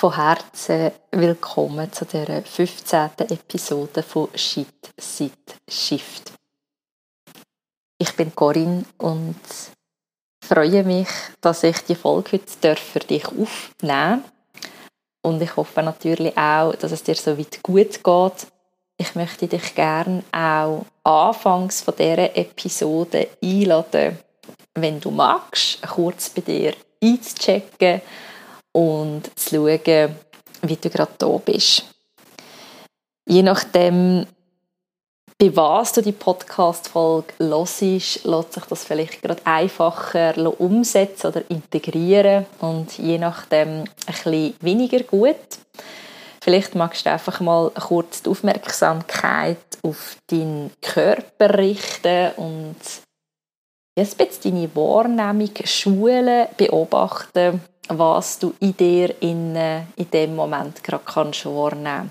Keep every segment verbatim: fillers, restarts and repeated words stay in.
von Herzen willkommen zu der fünfzehnten Episode von Shit, Sit, Shift. Ich bin Corinne und freue mich, dass ich die Folge heute für dich aufnehmen darf. Und ich hoffe natürlich auch, dass es dir so weit gut geht. Ich möchte dich gerne auch anfangs von dieser Episode einladen, wenn du magst, kurz bei dir einzuchecken und zu schauen, wie du gerade da bist. Je nachdem, bei was du die Podcast-Folge hörst, lässt sich das vielleicht gerade einfacher umsetzen oder integrieren und je nachdem ein bisschen weniger gut. Vielleicht magst du einfach mal kurz die Aufmerksamkeit auf deinen Körper richten und ein bisschen deine Wahrnehmung schulen, beobachten, was du in dir in, in dem Moment gerade kannst wahrnehmen.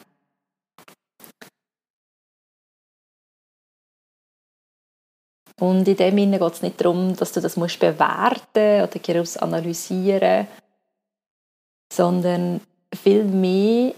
Und in dem Sinne geht es nicht darum, dass du das musst bewerten oder groß analysieren, sondern vielmehr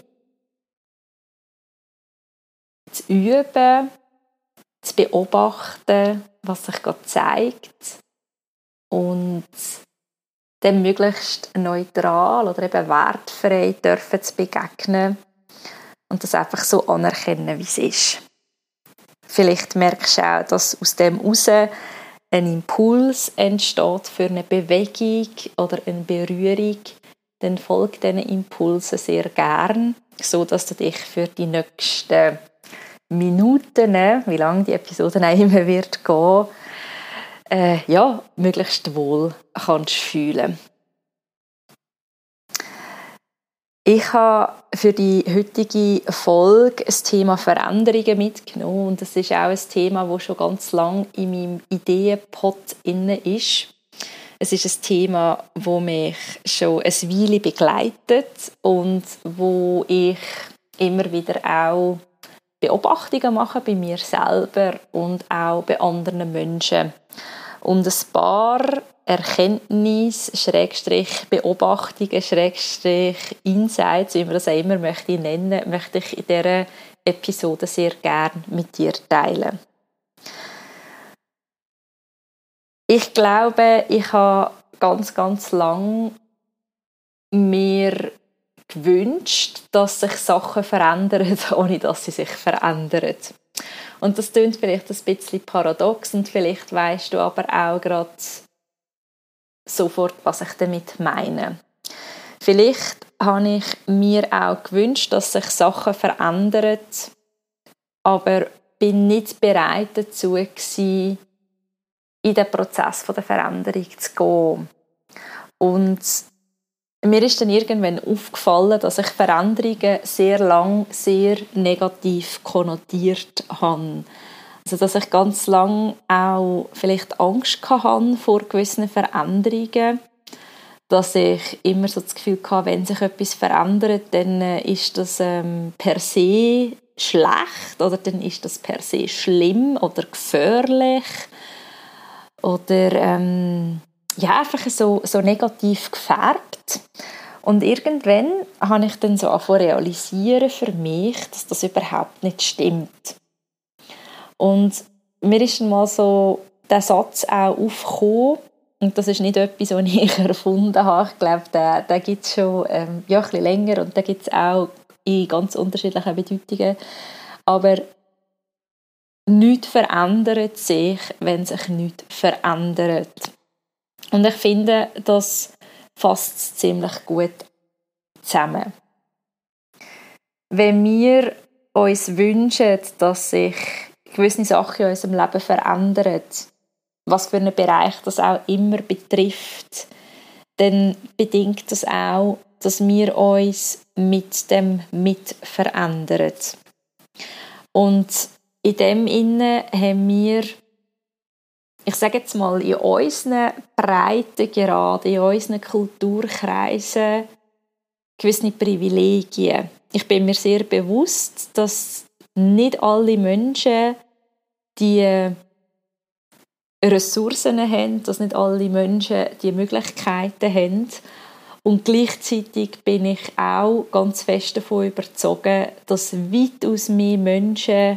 zu üben, zu beobachten, was sich gerade zeigt und dem möglichst neutral oder eben wertfrei dürfen zu begegnen und das einfach so anerkennen, wie es ist. Vielleicht merkst du auch, dass aus dem heraus ein Impuls entsteht für eine Bewegung oder eine Berührung. Dann folg diesen Impulsen sehr gern, sodass du dich für die nächsten Minuten, wie lange die Episode auch immer wird gehen, äh, ja, möglichst wohl kannst fühlen. Ich habe für die heutige Folge ein Thema Veränderungen mitgenommen und das ist auch ein Thema, das schon ganz lange in meinem Ideenpot inne ist. Es ist ein Thema, das mich schon eine Weile begleitet und wo ich immer wieder auch Beobachtungen mache bei mir selber und auch bei anderen Menschen. Und ein paar Erkenntnisse, Schrägstrich Beobachtungen, Schrägstrich Insights, wie man das auch immer möchte nennen, möchte ich in dieser Episode sehr gerne mit dir teilen. Ich glaube, ich habe ganz, ganz lang mir gewünscht, dass sich Sachen verändern, ohne dass sie sich verändern. Und das klingt vielleicht ein bisschen paradox und vielleicht weisst du aber auch gerade sofort, was ich damit meine. Vielleicht habe ich mir auch gewünscht, dass sich Sachen verändern, aber bin nicht bereit dazu gewesen, in den Prozess der Veränderung zu gehen. Und mir ist dann irgendwann aufgefallen, dass ich Veränderungen sehr lang sehr negativ konnotiert habe. Also, dass ich ganz lang auch vielleicht Angst hatte vor gewissen Veränderungen. Dass ich immer so das Gefühl hatte, wenn sich etwas verändert, dann ist das ähm, per se schlecht oder dann ist das per se schlimm oder gefährlich. Oder ähm, ja, einfach so, so negativ gefärbt. Und irgendwann habe ich dann so angefangen zu realisieren für mich, dass das überhaupt nicht stimmt. Und mir ist dann mal so der Satz auch aufgekommen, und das ist nicht etwas, was ich erfunden habe. Ich glaube, den, den gibt es schon ähm, ja, ein bisschen länger und den gibt es auch in ganz unterschiedlichen Bedeutungen. Aber nichts verändert sich, wenn sich nichts verändert. Und ich finde, das fasst ziemlich gut zusammen. Wenn wir uns wünschen, dass sich gewisse Sachen in unserem Leben verändern, was für einen Bereich das auch immer betrifft, dann bedingt das auch, dass wir uns mit dem mit verändern. Und in dem Sinne haben wir, ich sage jetzt mal, in unseren Breitengraden, in unseren Kulturkreisen gewisse Privilegien. Ich bin mir sehr bewusst, dass nicht alle Menschen die Ressourcen haben, dass nicht alle Menschen die Möglichkeiten haben Und gleichzeitig bin ich auch ganz fest davon überzeugt, dass weitaus mehr Menschen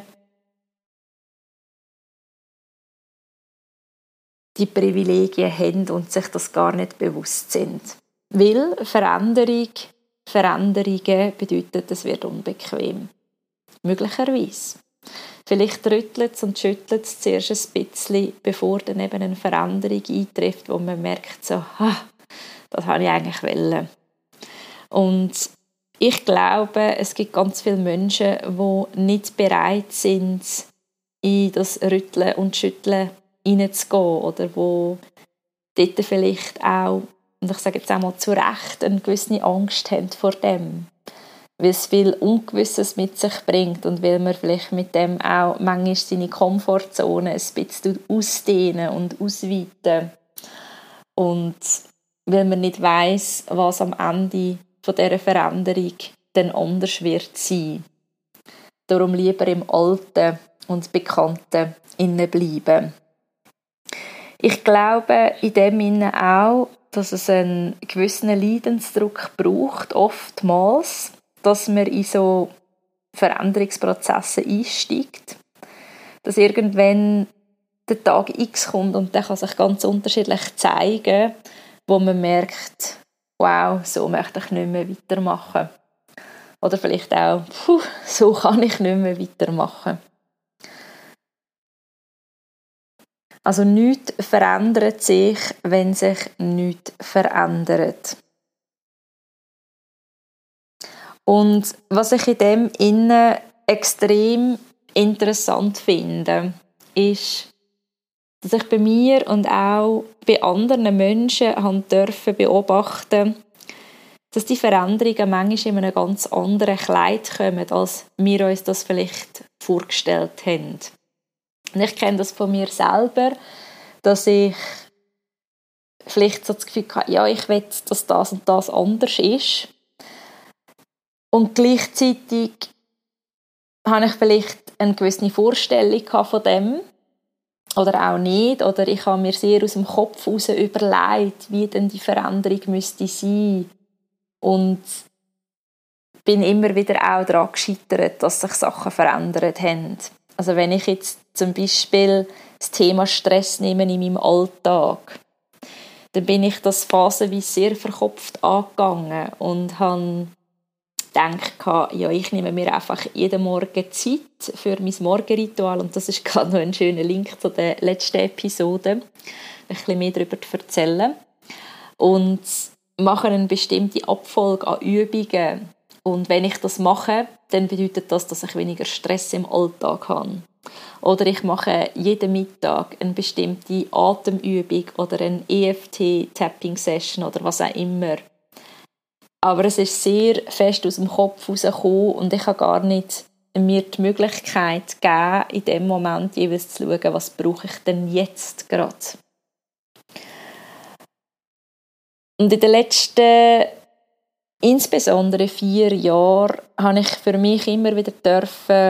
die Privilegien haben und sich das gar nicht bewusst sind. Weil Veränderung, Veränderungen bedeutet, es wird unbequem. Möglicherweise. Vielleicht rüttelt es und schüttelt es zuerst ein bisschen, bevor dann eben eine Veränderung eintrifft, wo man merkt, so, ah, das habe ich eigentlich wollen. Und ich glaube, es gibt ganz viele Menschen, die nicht bereit sind, in das Rütteln und Schütteln hineinzugehen oder wo dort vielleicht auch, und ich sage jetzt auch mal zu Recht, eine gewisse Angst haben vor dem, weil es viel Ungewisses mit sich bringt und weil man vielleicht mit dem auch manchmal seine Komfortzone ein bisschen ausdehnen und ausweiten und weil man nicht weiss, was am Ende von dieser Veränderung dann anders wird sein. Darum lieber im Alten und Bekannten innen bleiben. Ich glaube in dem Sinne auch, dass es einen gewissen Leidensdruck braucht, oftmals, dass man in so Veränderungsprozesse einsteigt. Dass irgendwann der Tag X kommt und der kann sich ganz unterschiedlich zeigen, wo man merkt, wow, so möchte ich nicht mehr weitermachen. Oder vielleicht auch, puh, so kann ich nicht mehr weitermachen. Also nichts verändert sich, wenn sich nichts verändert. Und was ich in dem Innen extrem interessant finde, ist, dass ich bei mir und auch bei anderen Menschen haben dürfen beobachten, dass die Veränderungen manchmal in einem ganz anderen Kleid kommen, als wir uns das vielleicht vorgestellt haben. Und ich kenne das von mir selber, dass ich vielleicht so das Gefühl hatte, ja, ich will, dass das und das anders ist. Und gleichzeitig habe ich vielleicht eine gewisse Vorstellung von dem oder auch nicht. Oder ich habe mir sehr aus dem Kopf heraus überlegt, wie denn die Veränderung müsste sein. Und bin immer wieder auch daran gescheitert, dass sich Sachen verändert haben. Also wenn ich jetzt zum Beispiel das Thema Stress nehme in meinem Alltag, dann bin ich das phasenweise sehr verkopft angegangen und habe gedacht, ja, ich nehme mir einfach jeden Morgen Zeit für mein Morgenritual und das ist gerade noch ein schöner Link zu der letzten Episode, ein bisschen mehr darüber zu erzählen. Und mache eine bestimmte Abfolge an Übungen. Und wenn ich das mache, dann bedeutet das, dass ich weniger Stress im Alltag habe. Oder ich mache jeden Mittag eine bestimmte Atemübung oder eine E F T-Tapping-Session oder was auch immer. Aber es ist sehr fest aus dem Kopf herausgekommen und ich habe gar nicht mir die Möglichkeit gegeben, in dem Moment jeweils zu schauen, was brauche ich denn jetzt gerade. Und in den letzten insbesondere vier Jahren habe ich für mich immer wieder dürfen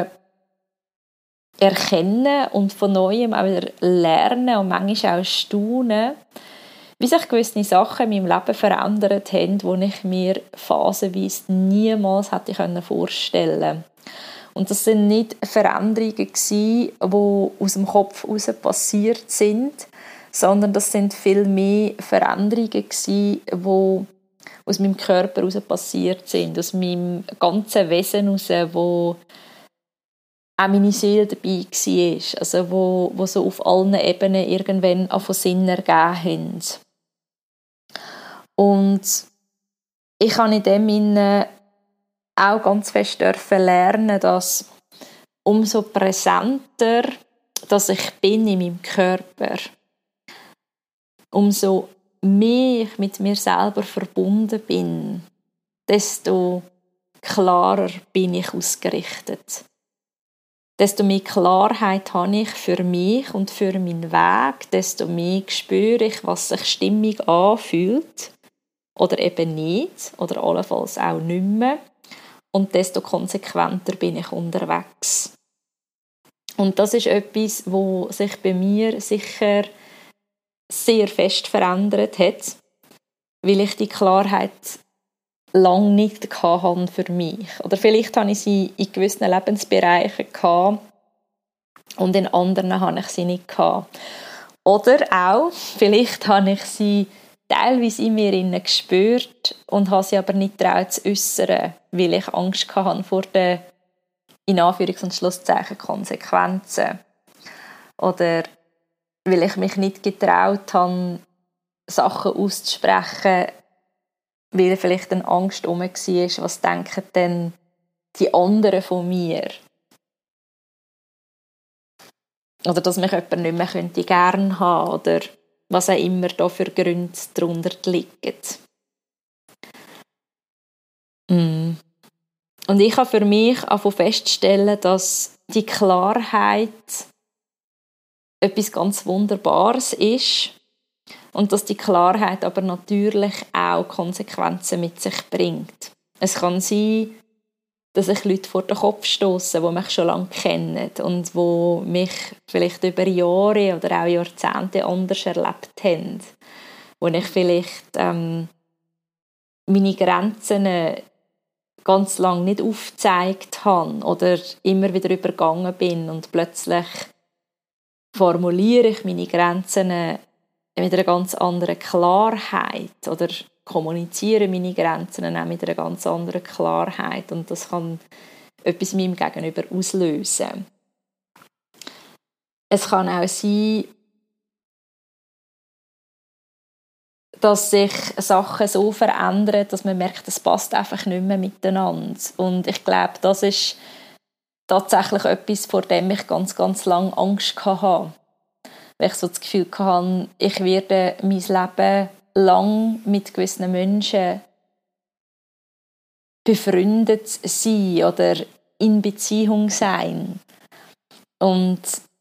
erkennen und von Neuem auch wieder lernen und manchmal auch staunen, wie sich gewisse Sachen in meinem Leben verändert haben, die ich mir phasenweise niemals hätte vorstellen können. Und das sind nicht Veränderungen gewesen, die aus dem Kopf heraus passiert sind, sondern das sind viel mehr Veränderungen gewesen, die aus meinem Körper heraus passiert sind, aus meinem ganzen Wesen heraus, wo auch meine Seele dabei war, also wo, wo so auf allen Ebenen irgendwann auch von Sinn ergeben haben. Und ich habe in dem Sinne auch ganz fest dürfen lernen, dass umso präsenter dass ich bin in meinem Körper, umso mehr ich mit mir selber verbunden bin, desto klarer bin ich ausgerichtet. Desto mehr Klarheit habe ich für mich und für meinen Weg, desto mehr spüre ich, was sich stimmig anfühlt oder eben nicht oder allenfalls auch nicht mehr und desto konsequenter bin ich unterwegs. Und das ist etwas, was sich bei mir sicher sehr fest verändert hat, weil ich die Klarheit lange nicht hatte für mich. Oder vielleicht hatte ich sie in gewissen Lebensbereichen gehabt und in anderen hatte ich sie nicht gehabt. Oder auch, vielleicht habe ich sie teilweise in mir gespürt und habe sie aber nicht getraut zu äußern, weil ich Angst hatte vor den, in Anführungs- und Schlusszeichen, Konsequenzen. Oder weil ich mich nicht getraut habe, Sachen auszusprechen, weil vielleicht eine Angst herum war, was denken denn die anderen von mir? Oder dass mich jemand nicht mehr könnte gerne haben oder was auch immer da für Gründe darunter liegen. Mm. Und ich habe für mich auch feststellen, dass die Klarheit etwas ganz Wunderbares ist und dass die Klarheit aber natürlich auch Konsequenzen mit sich bringt. Es kann sein, dass ich Leute vor den Kopf stosse, die mich schon lange kennen und die mich vielleicht über Jahre oder auch Jahrzehnte anders erlebt haben. Wo ich vielleicht ähm, meine Grenzen ganz lange nicht aufgezeigt habe oder immer wieder übergangen bin und plötzlich formuliere ich meine Grenzen mit einer ganz anderen Klarheit oder kommuniziere meine Grenzen auch mit einer ganz anderen Klarheit und das kann etwas meinem Gegenüber auslösen. Es kann auch sein, dass sich Sachen so verändern, dass man merkt, es passt einfach nicht mehr miteinander. Und ich glaube, das ist tatsächlich etwas, vor dem ich ganz, ganz lange Angst hatte. Weil ich so das Gefühl hatte, ich werde mein Leben lang mit gewissen Menschen befreundet sein oder in Beziehung sein. Und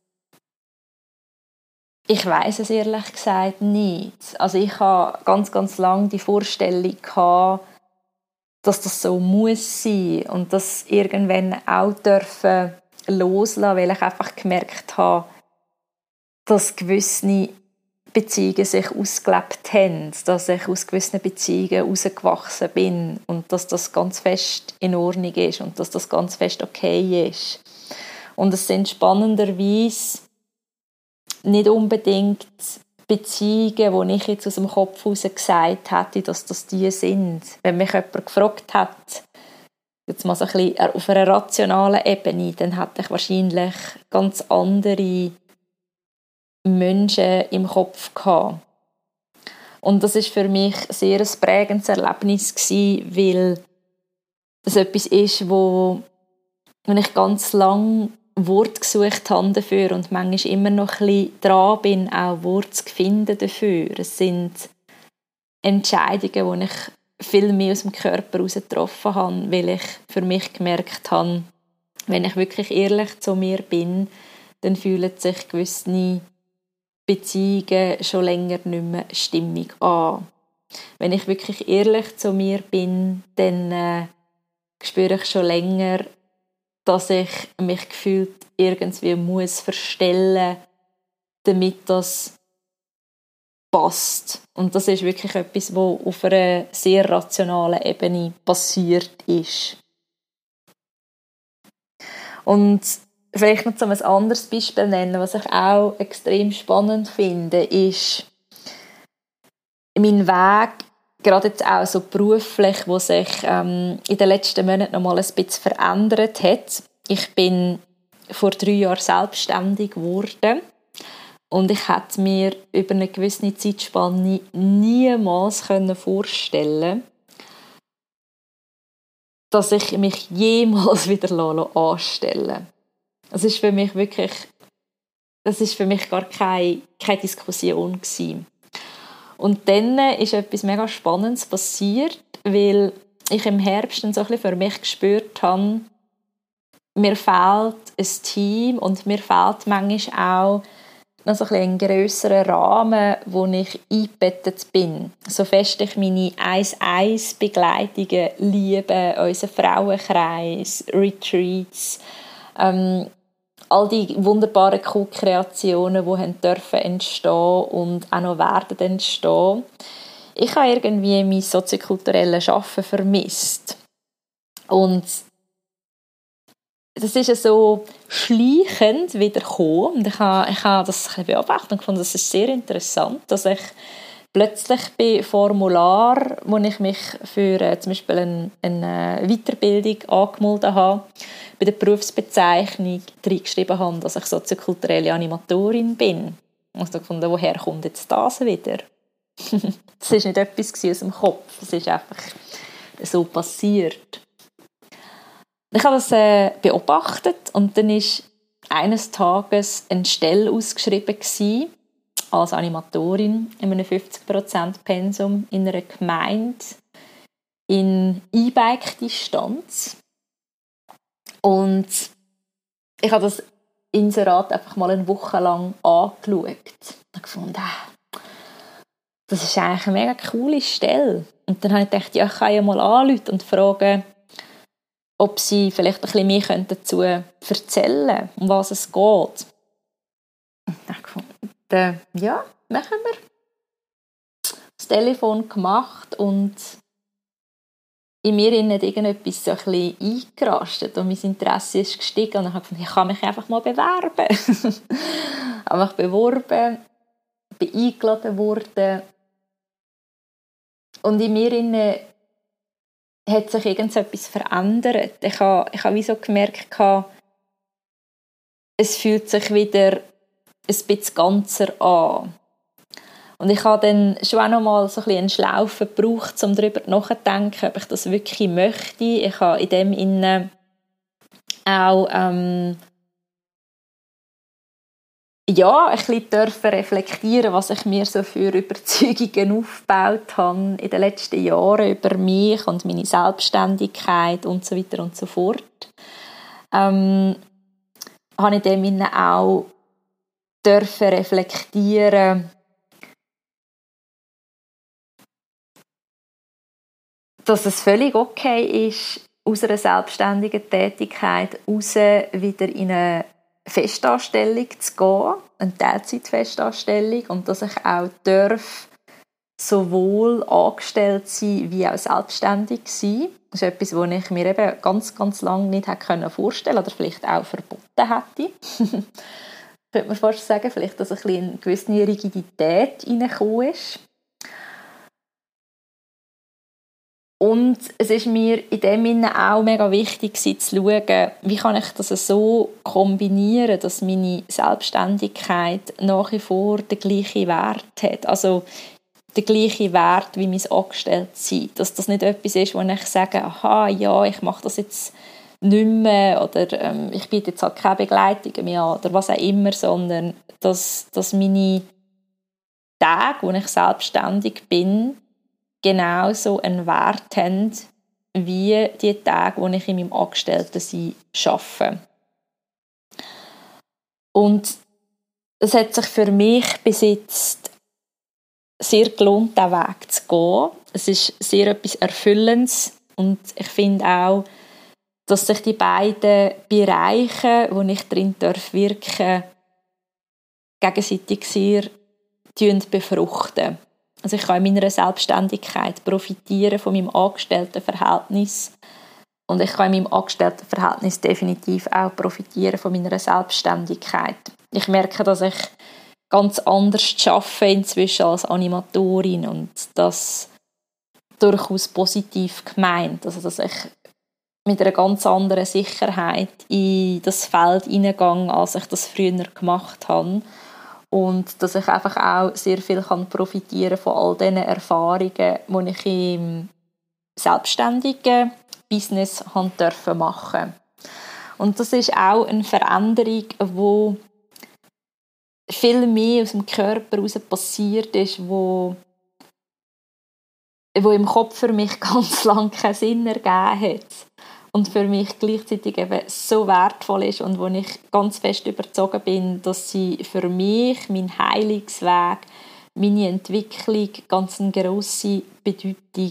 ich weiss es ehrlich gesagt nicht. Also ich hatte ganz, ganz lange die Vorstellung gehabt, dass das so muss sein und das irgendwann auch dürfen loslassen, weil ich einfach gemerkt habe, dass gewisse Beziehungen sich ausgelebt haben, dass ich aus gewissen Beziehungen herausgewachsen bin und dass das ganz fest in Ordnung ist und dass das ganz fest okay ist. Und es sind spannenderweise nicht unbedingt Beziehungen, die ich jetzt aus dem Kopf heraus gesagt hätte, dass das die sind. Wenn mich jemand gefragt hat, jetzt mal so ein bisschen auf einer rationalen Ebene, dann hätte ich wahrscheinlich ganz andere Menschen im Kopf gehabt. Und das ist für mich sehr ein prägendes Erlebnis gewesen, weil es etwas ist, wo, wo ich ganz lange Wort gesucht habe dafür und manchmal immer noch ein bisschen dran bin, auch Worte zu finden dafür. Es sind Entscheidungen, die ich viel mehr aus dem Körper heraus getroffen habe, weil ich für mich gemerkt habe, wenn ich wirklich ehrlich zu mir bin, dann fühlen sich gewisse Beziehungen schon länger nicht mehr stimmig an. Wenn ich wirklich ehrlich zu mir bin, dann äh, spüre ich schon länger, dass ich mich gefühlt irgendwie muss verstellen, damit das passt. Und das ist wirklich etwas, was auf einer sehr rationalen Ebene passiert ist. Und vielleicht noch um ein anderes Beispiel nennen, was ich auch extrem spannend finde, ist mein Weg, gerade jetzt auch so beruflich, wo sich ähm, in den letzten Monaten noch mal ein bisschen verändert hat. Ich bin vor drei Jahren selbstständig geworden und ich hätte mir über eine gewisse Zeitspanne niemals vorstellen können, dass ich mich jemals wieder anstellen lasse. Das ist für mich wirklich, das ist für mich gar keine, keine Diskussion gewesen. Und dann ist etwas mega Spannendes passiert, weil ich im Herbst dann so ein bisschen für mich gespürt habe, mir fehlt ein Team und mir fehlt manchmal auch noch so ein, bisschen ein grösserer Rahmen, wo ich eingebettet bin. So fest ich meine eins zu eins Begleitungen liebe, unseren Frauenkreis, Retreats, ähm, all die wunderbaren Co-Kreationen, die dürfen entstehen und auch noch werden entstehen. ich habe irgendwie mein soziokulturelles Arbeiten vermisst. Und das ist ja so schleichend wieder gekommen. Und ich habe, ich habe das ein bisschen beobachtet und gefunden, das ist sehr interessant, dass ich plötzlich bei Formularen, wo ich mich für äh, zum Beispiel eine, eine Weiterbildung angemeldet habe, bei der Berufsbezeichnung reingeschrieben habe, dass ich soziokulturelle Animatorin bin. Und ich habe gefunden, woher kommt jetzt das wieder? Das war nicht etwas aus dem Kopf, das ist einfach so passiert. Ich habe das äh, beobachtet und dann war eines Tages eine Stelle ausgeschrieben gewesen, als Animatorin in einem fünfzig Prozent Pensum in einer Gemeinde in E-Bike-Distanz. Und ich habe das Inserat einfach mal eine Woche lang angeschaut und gefunden, ah, das ist eigentlich eine mega coole Stelle. Und dann habe ich gedacht, ja, ich kann ja mal anrufen und fragen, ob sie vielleicht ein bisschen mehr dazu erzählen können, um was es geht. Und dann habe ich gefunden, ja, machen wir. Das Telefon gemacht und in mir hat irgendetwas so ein bisschen eingerastet und mein Interesse ist gestiegen und dann habe ich gedacht, ich kann mich einfach mal bewerben. Ich habe mich beworben, bin eingeladen worden und in mir hat sich irgendetwas verändert. Ich habe, ich habe wie so gemerkt, es fühlt sich wieder ein bisschen ganzer an. Und ich habe dann schon auch noch mal so ein bisschen eine Schlaufe gebraucht, um darüber nachzudenken, ob ich das wirklich möchte. Ich habe in dem Sinne auch ähm, ja, ein bisschen dürfen reflektieren, was ich mir so für Überzeugungen aufgebaut habe in den letzten Jahren über mich und meine Selbstständigkeit und so weiter und so fort. Ähm, habe ich in dem Sinne auch dürfen reflektieren, dass es völlig okay ist, aus einer selbstständigen Tätigkeit raus wieder in eine Festanstellung zu gehen, eine Teilzeitfestanstellung, und dass ich auch darf, sowohl angestellt sein wie auch selbstständig sein. Das ist etwas, was ich mir eben ganz, ganz lange nicht hätte vorstellen können oder vielleicht auch verboten hätte. Könnte man fast sagen, vielleicht, dass ein bisschen eine gewisse Rigidität reingekommen ist. Und es ist mir in dem Sinne auch mega wichtig zu schauen, wie kann ich das so kombinieren, dass meine Selbstständigkeit nach wie vor den gleichen Wert hat. Also den gleichen Wert wie mein Angestelltsein. Dass das nicht etwas ist, wo ich sage, aha, ja, ich mache das jetzt nicht mehr oder ähm, ich biete jetzt halt keine Begleitung mehr an oder was auch immer, sondern dass, dass meine Tage, wo ich selbstständig bin, genauso einen Wert haben wie die Tage, wo ich in meinem Angestelltensein arbeite. Und es hat sich für mich bis jetzt sehr gelohnt, diesen Weg zu gehen. Es ist sehr etwas Erfüllendes und ich finde auch, dass sich die beiden Bereiche, wo ich drin wirken darf, gegenseitig sehr befruchten. Also ich kann in meiner Selbstständigkeit profitieren von meinem Angestelltenverhältnis und ich kann in meinem Angestelltenverhältnis definitiv auch profitieren von meiner Selbstständigkeit. Ich merke, dass ich ganz anders arbeite inzwischen als Animatorin und das durchaus positiv gemeint. Also dass ich mit einer ganz anderen Sicherheit in das Feld hineingehe, als ich das früher gemacht habe. Und dass ich einfach auch sehr viel kann profitieren von all diesen Erfahrungen, die ich im selbstständigen Business machen durfte. Und das ist auch eine Veränderung, die viel mehr aus dem Körper heraus passiert ist, wo, wo im Kopf für mich ganz lange keinen Sinn ergeben hat. Und für mich gleichzeitig eben so wertvoll ist und wo ich ganz fest überzeugt bin, dass sie für mich, mein Heilungsweg, meine Entwicklung ganz eine grosse Bedeutung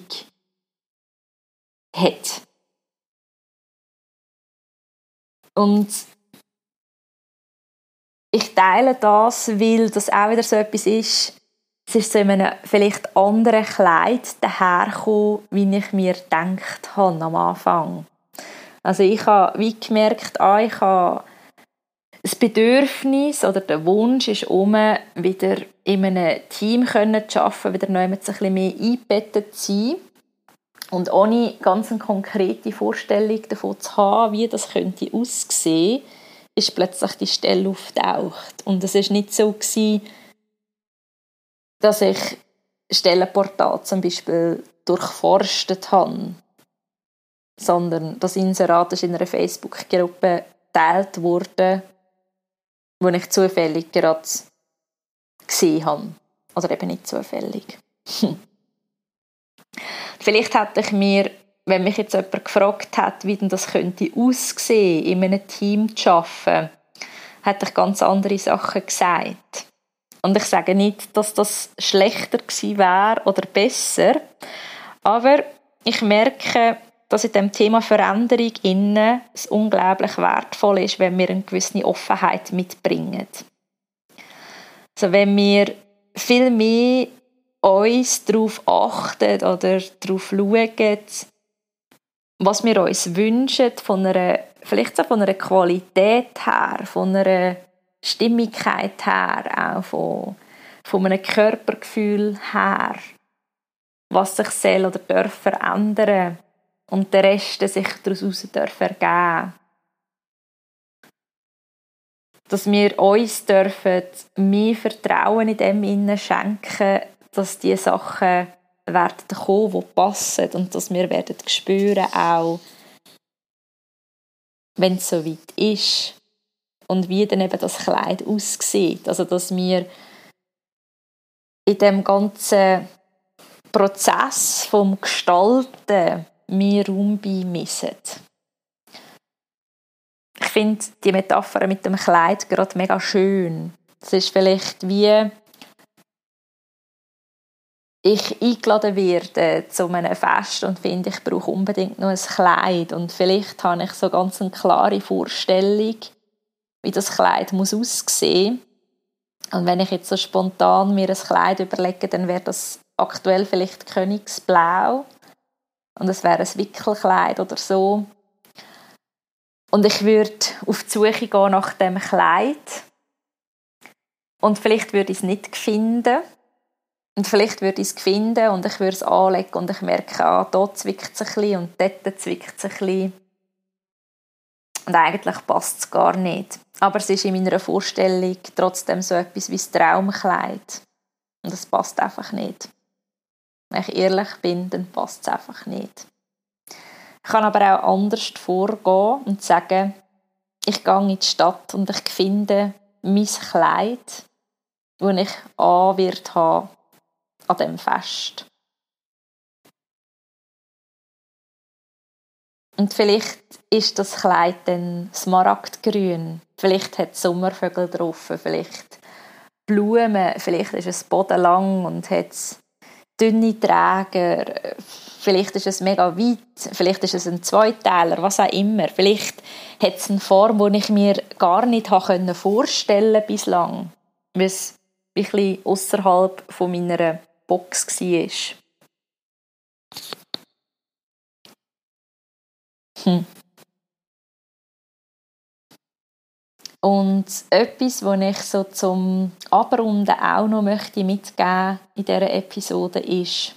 hat. Und ich teile das, weil das auch wieder so etwas ist, es ist so in einem vielleicht anderen Kleid dahergekommen, wie ich mir gedacht habe am Anfang. Also ich habe wie gemerkt, ah, ich habe das Bedürfnis oder der Wunsch ist um, wieder in einem Team zu arbeiten, wieder noch ein bisschen mehr eingebettet zu sein und ohne ganz eine konkrete Vorstellung davon zu haben, wie das könnte aussehen, ist plötzlich die Stelle aufgetaucht. Und es war nicht so gewesen, dass ich Stellenportal zum Beispiel durchforstet habe, sondern das Inserat ist in einer Facebook-Gruppe geteilt wurde, wo ich zufällig gerade gesehen habe. Oder eben nicht zufällig. Vielleicht hätte ich mir, wenn mich jetzt jemand gefragt hat, wie denn das könnte aussehen, in einem Team zu arbeiten, hätte ich ganz andere Sachen gesagt. Und ich sage nicht, dass das schlechter gewesen wäre oder besser, aber ich merke, dass in dem Thema Veränderung innen es unglaublich wertvoll ist, wenn wir eine gewisse Offenheit mitbringen. Also wenn wir viel mehr uns darauf achten oder darauf schauen, was wir uns wünschen, von einer, vielleicht auch von einer Qualität her, von einer Stimmigkeit her, auch von, von einem Körpergefühl her, was sich soll oder darf verändern und der Rest sich daraus darf ergeben. Dass wir uns dürfen mehr Vertrauen in dem Innen schenken, dass die Sachen werden kommen, die passen und dass wir werden spüren, auch wenn es so weit ist und wie dann eben das Kleid aussieht. Also dass wir in dem ganzen Prozess vom Gestalten mehr Raum beimessen. Ich finde die Metapher mit dem Kleid gerade mega schön. Es ist vielleicht wie ich eingeladen werde zu einem Fest und finde, ich brauche unbedingt noch ein Kleid. Und vielleicht habe ich so ganz eine klare Vorstellung, wie das Kleid muss aussehen. Und wenn ich jetzt so spontan mir ein Kleid überlege, dann wäre das aktuell vielleicht Königsblau. Und es wäre ein Wickelkleid oder so. Und ich würde auf die Suche gehen nach dem Kleid. Und vielleicht würde ich es nicht finden. Und vielleicht würde ich es finden und ich würde es anlegen und ich merke, ah, dort zwickt es ein bisschen und dort zwickt es ein bisschen. Und eigentlich passt es gar nicht. Aber es ist in meiner Vorstellung trotzdem so etwas wie das Traumkleid. Und es passt einfach nicht. Wenn ich ehrlich bin, dann passt es einfach nicht. Ich kann aber auch anders vorgehen und sagen, ich gehe in die Stadt und ich finde mein Kleid, das ich an wird haben an diesem Fest. Und vielleicht ist das Kleid dann smaragdgrün, vielleicht hat es Sommervögel drauf, vielleicht Blumen, vielleicht ist es bodenlang und hat dünne Träger, vielleicht ist es mega weit, vielleicht ist es ein Zweiteiler, was auch immer. Vielleicht hat es eine Form, die ich mir gar nicht vorstellen konnte bislang, weil es ein bisschen ausserhalb von meiner Box war. Hm. Und etwas, was ich so zum Abrunden auch noch möchte mitgeben in dieser Episode ist,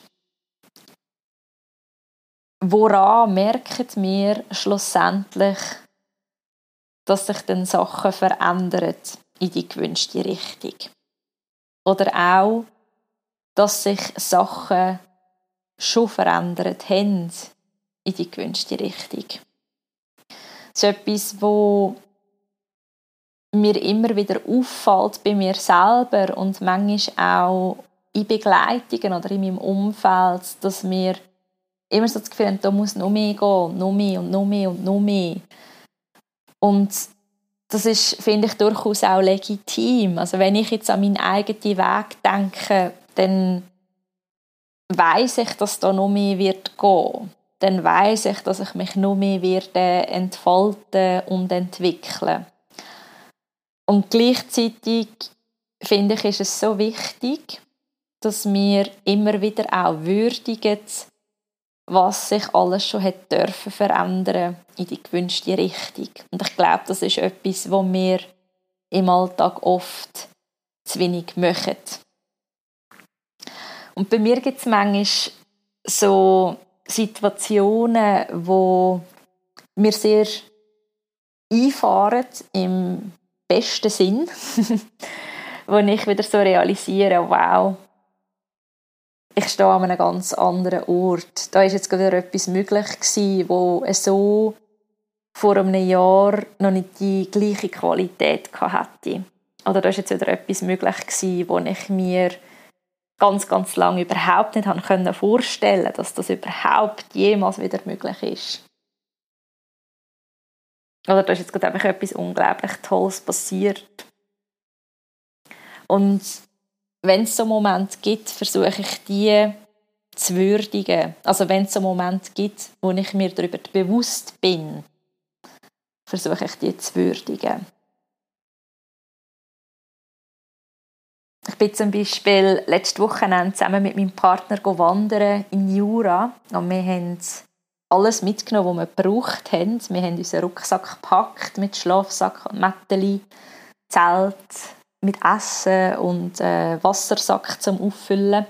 woran merken wir schlussendlich, dass sich dann Sachen verändern in die gewünschte Richtung? Oder auch, dass sich Sachen schon verändert haben in die gewünschte Richtung. Das ist etwas, wo mir immer wieder auffällt bei mir selber und manchmal auch in Begleitungen oder in meinem Umfeld, dass mir immer so das Gefühl haben, da muss noch mehr gehen, noch mehr und noch mehr und noch mehr. Und das ist, finde ich, durchaus auch legitim. Also wenn ich jetzt an meinen eigenen Weg denke, dann weiss ich, dass da noch mehr wird gehen. Dann weiss ich, dass ich mich noch mehr werde entfalten und entwickeln. Und gleichzeitig finde ich, ist es so wichtig, dass wir immer wieder auch würdigen, was sich alles schon hat dürfen verändern in die gewünschte Richtung. Und ich glaube, das ist etwas, was wir im Alltag oft zu wenig machen. Und bei mir gibt es manchmal so Situationen, wo mir sehr einfahren, im besten Sinn, wo ich wieder so realisiere, wow, ich stehe an einem ganz anderen Ort. Da ist jetzt gerade etwas möglich gewesen, wo so vor einem Jahr noch nicht die gleiche Qualität hatte. Oder da ist jetzt wieder etwas möglich gewesen, wo ich mir ganz, ganz lange überhaupt nicht vorstellen konnte, dass das überhaupt jemals wieder möglich ist. Oder da ist jetzt gerade einfach etwas unglaublich Tolles passiert. Und wenn es so Momente gibt, versuche ich die zu würdigen. Also wenn es so Momente gibt, wo ich mir darüber bewusst bin, versuche ich die zu würdigen. Ich bin zum Beispiel letzte Woche zusammen mit meinem Partner wandern in Jura und wir haben alles mitgenommen, was wir gebraucht haben. Wir haben unseren Rucksack gepackt mit Schlafsack und Mätteli, Zelt mit Essen und äh, Wassersack zum Auffüllen.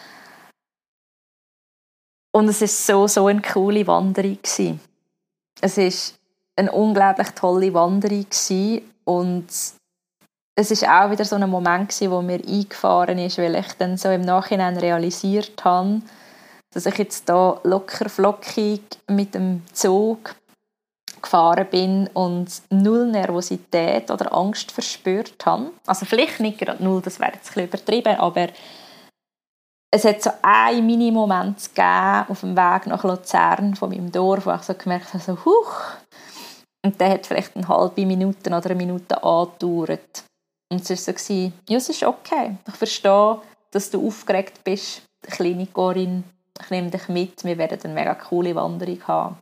Und es war so, so eine coole Wanderung gewesen. Es war eine unglaublich tolle Wanderung gewesen. Und es war auch wieder so ein Moment gewesen, wo mir eingefahren ist, weil ich dann so im Nachhinein realisiert habe, dass ich jetzt da locker flockig mit dem Zug gefahren bin und null Nervosität oder Angst verspürt habe. Also vielleicht nicht gerade null, das wäre jetzt ein bisschen übertrieben, aber es hat so einen Mini-Moment gegeben auf dem Weg nach Luzern von meinem Dorf, wo ich so gemerkt habe, so, huch. Und der hat vielleicht eine halbe Minute oder eine Minute angedauert. Und es war so, ja, es ist okay. Ich verstehe, dass du aufgeregt bist, kleine Corinne. Ich nehme dich mit, wir werden eine mega coole Wanderung haben.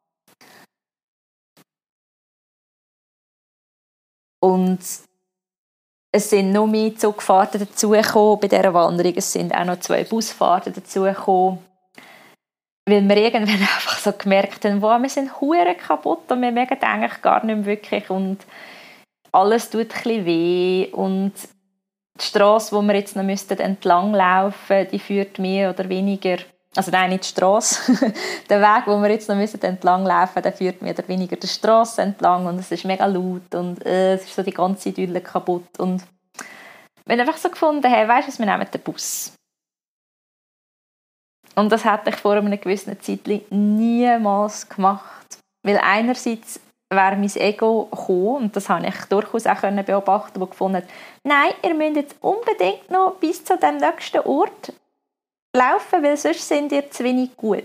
Und es sind noch mehr Zugfahrten dazugekommen bei dieser Wanderung. Es sind auch noch zwei Busfahrten dazugekommen. Weil wir irgendwann einfach so gemerkt haben, wow, wir sind hure kaputt und wir merken eigentlich gar nicht mehr wirklich. Und alles tut ein bisschen weh. Und die Strasse, wo wir jetzt noch entlang laufen müssten, die führt mehr oder weniger, also nein, nicht die Strasse, der Weg, wo wir jetzt noch entlang laufen müssen, der führt mehr oder weniger die Strasse entlang und es ist mega laut und äh, es ist so die ganze Idylle kaputt. Und wir haben einfach so gefunden, hey, weisst du, wir nehmen den Bus. Und das hätte ich vor einer gewissen Zeit niemals gemacht. Weil einerseits wäre mein Ego gekommen, und das habe ich durchaus auch beobachten, wo gefunden hat, nein, ihr müsst jetzt unbedingt noch bis zu dem nächsten Ort laufen, weil sonst sind ihr zu wenig gut.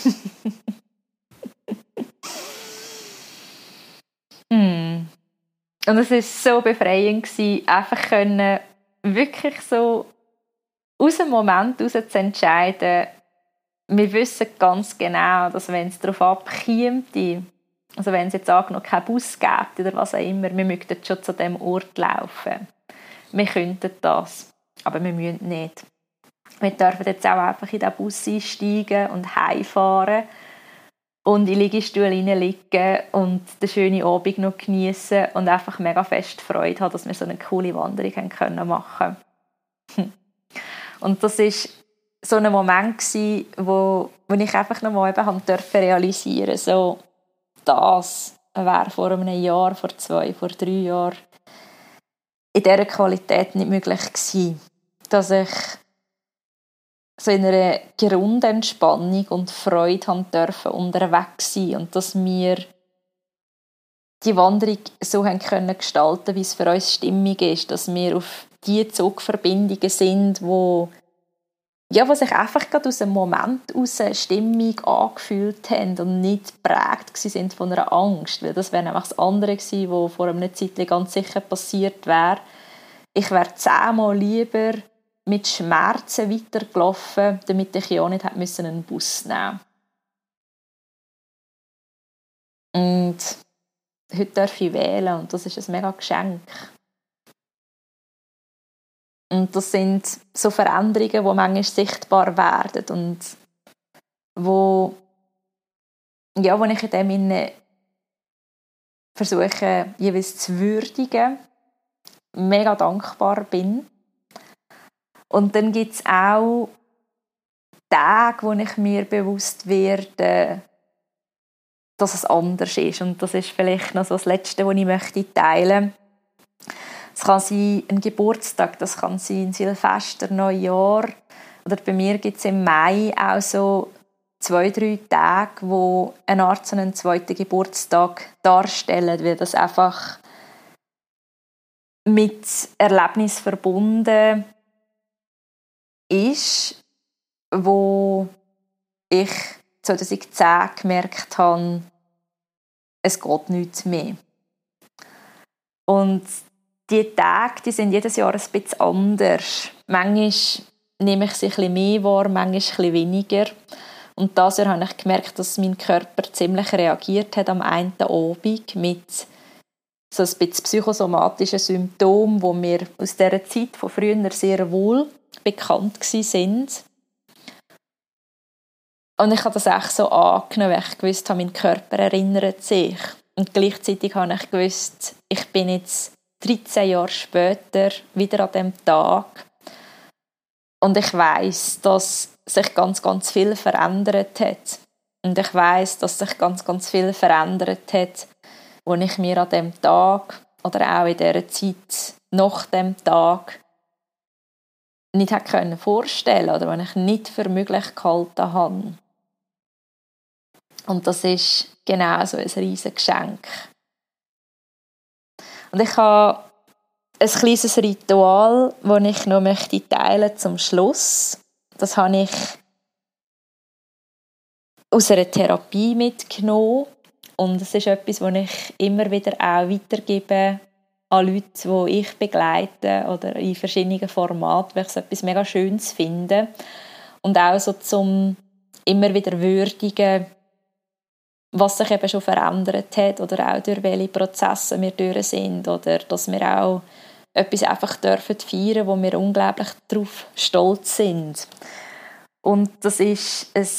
mm. Und es war so befreiend, einfach können, wirklich so aus dem Moment heraus zu entscheiden, wir wissen ganz genau, dass wenn es darauf abkäme, also wenn es jetzt angenommen keinen Bus gibt oder was auch immer, wir möchten schon zu diesem Ort laufen. Wir könnten das, aber wir müssen nicht. Wir dürfen jetzt auch einfach in diesen Bus einsteigen und heimfahren und in den Liegestuhl hineinliegen und den schönen Abend noch geniessen und einfach mega fest Freude haben, dass wir so eine coole Wanderung machen können. Und das war so ein Moment gewesen, wo, wo ich einfach noch mal eben realisieren durfte, so, das wäre vor einem Jahr, vor zwei, vor drei Jahren in dieser Qualität nicht möglich gewesen. Dass ich so in einer Grundentspannung und Freude haben dürfen unterwegs sein und dass wir die Wanderung so haben können gestalten, wie es für uns stimmig ist, dass wir auf die Zugverbindungen sind, wo ja, was sich einfach gerade aus dem Moment heraus stimmig angefühlt haben und nicht geprägt sind von einer Angst. Weil das wäre nämlich das andere gewesen, was vor einer Zeit ganz sicher passiert wäre. Ich wäre zehnmal lieber mit Schmerzen weitergelaufen, damit ich ja nicht hätte einen Bus nehmen musste. Und heute darf ich wählen und das ist ein mega Geschenk. Und das sind so Veränderungen, die manchmal sichtbar werden und wo, ja, wo ich in dem Sinne versuche, jeweils zu würdigen, mega dankbar bin. Und dann gibt es auch Tage, wo ich mir bewusst werde, dass es anders ist. Und das ist vielleicht noch so das Letzte, was ich möchte teilen möchte. Es kann sein ein Geburtstag, das kann sein ein Silvester, Neujahr. Oder bei mir gibt es im Mai auch so zwei, drei Tage, wo eine Art so einen zweiten Geburtstag darstellen, weil das einfach mit Erlebnis verbunden ist, wo ich zwanzig zehn gemerkt habe, es geht nichts mehr. Und die Tage, die sind jedes Jahr ein bisschen anders. Manchmal nehme ich sie ein bisschen mehr wahr, manchmal ein bisschen weniger. Und dieses Jahr habe ich gemerkt, dass mein Körper ziemlich reagiert hat am einen Abend mit so ein bisschen psychosomatischen Symptomen, die mir aus dieser Zeit von früher sehr wohl bekannt sind. Und ich habe das echt so angenommen, weil ich gewusst habe, mein Körper erinnert sich. Und gleichzeitig habe ich gewusst, ich bin jetzt dreizehn Jahre später wieder an diesem Tag. Und ich weiss, dass sich ganz, ganz viel verändert hat. Und ich weiss, dass sich ganz, ganz viel verändert hat, wo ich mir an diesem Tag oder auch in dieser Zeit nach dem Tag nicht hätte vorstellen können oder was ich nicht für möglich gehalten habe. Und das ist genau so ein riesiges Geschenk. Und ich habe ein kleines Ritual, das ich noch möchte teilen zum Schluss. Das habe ich aus einer Therapie mitgenommen. Und es ist etwas, das ich immer wieder auch weitergebe an Leute, die ich begleite oder in verschiedenen Formaten, weil ich es etwas mega Schönes finde. Und auch so zum immer wieder würdigen, was sich eben schon verändert hat oder auch durch welche Prozesse wir durch sind oder dass wir auch etwas einfach dürfen feiern, wo wir unglaublich darauf stolz sind. Und das ist ein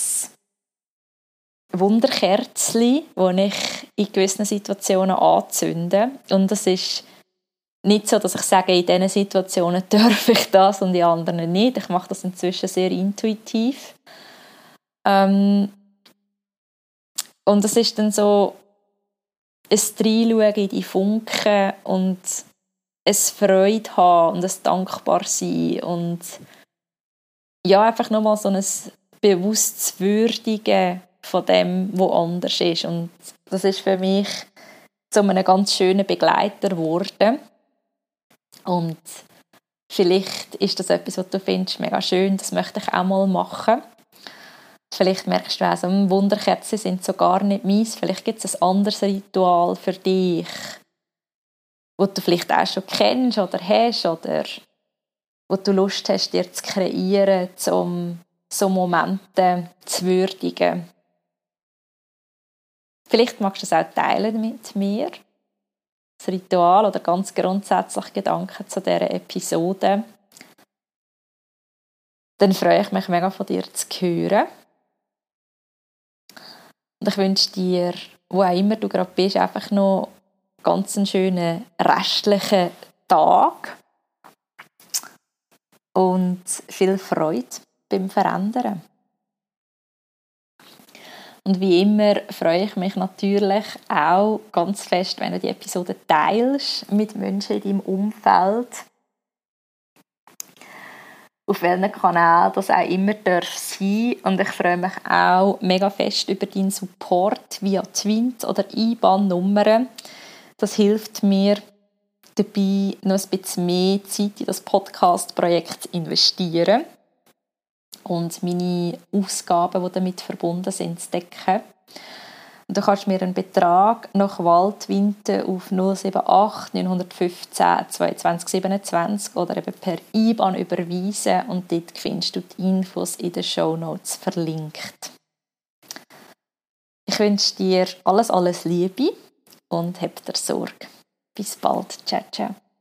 Wunderkerzchen, das ich in gewissen Situationen anzünde. Und es ist nicht so, dass ich sage, in diesen Situationen darf ich das und in anderen nicht. Ich mache das inzwischen sehr intuitiv. Ähm, und es ist dann so ein Reinschauen in die Funken und ein Freude haben und ein dankbar sein und ja, einfach nochmal so ein bewusstes Würdigen von dem, was anders ist. Und das ist für mich zu einem ganz schönen Begleiter geworden. Und vielleicht ist das etwas, was du findest, mega schön, das möchte ich auch mal machen. Vielleicht merkst du auch, so, Wunderkerzen sind so gar nicht meins. Vielleicht gibt es ein anderes Ritual für dich, das du vielleicht auch schon kennst oder hast oder wo du Lust hast, dir zu kreieren, um so Momente zu würdigen. Vielleicht magst du es auch teilen mit mir. Das Ritual oder ganz grundsätzlich Gedanken zu dieser Episode. Dann freue ich mich mega, von dir zu hören. Und ich wünsche dir, wo auch immer du gerade bist, einfach noch ganz einen schönen restlichen Tag und viel Freude beim Verändern. Und wie immer freue ich mich natürlich auch ganz fest, wenn du die Episode teilst mit Menschen in deinem Umfeld. Auf welchen Kanal das auch immer darf sein. Und ich freue mich auch mega fest über deinen Support via Twint oder I B A N-Nummern. Das hilft mir dabei, noch ein bisschen mehr Zeit in das Podcast-Projekt zu investieren und meine Ausgaben, die damit verbunden sind, zu decken. Und du kannst mir einen Betrag nach Wahltwinten auf null sieben acht neun eins fünf zweiundzwanzig siebenundzwanzig oder eben per I B A N überweisen und dort findest du die Infos in den Shownotes verlinkt. Ich wünsche dir alles, alles Liebe und hab dir Sorge. Bis bald. Ciao, ciao.